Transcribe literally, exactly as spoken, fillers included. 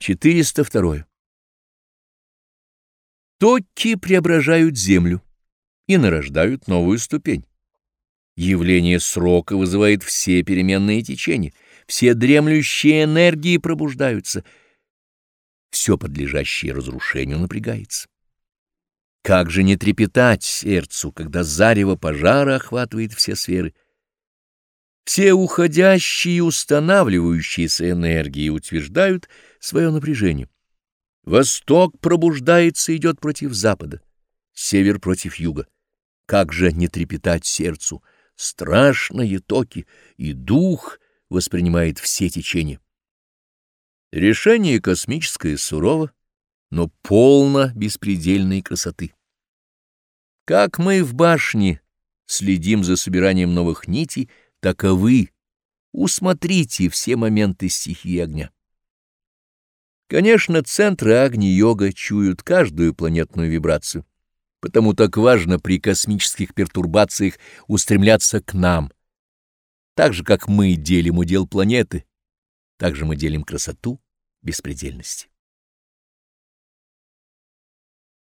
четыреста второе. Токи преображают Землю и нарождают новую ступень. Явление срока вызывает все переменные течения, все дремлющие энергии пробуждаются, все подлежащее разрушению напрягается. Как же не трепетать сердцу, когда зарево пожара охватывает все сферы? Все уходящие и устанавливающиеся энергии утверждают свое напряжение. Восток пробуждается и идет против запада, север против юга. Как же не трепетать сердцу? Страшные токи, и дух воспринимает все течения. Решение космическое сурово, но полно беспредельной красоты. Как мы в башне следим за собиранием новых нитей, так и вы усмотрите все моменты стихии огня. Конечно, центры Агни-йога чуют каждую планетную вибрацию, потому так важно при космических пертурбациях устремляться к нам. Так же, как мы делим удел планеты, так же мы делим красоту беспредельности.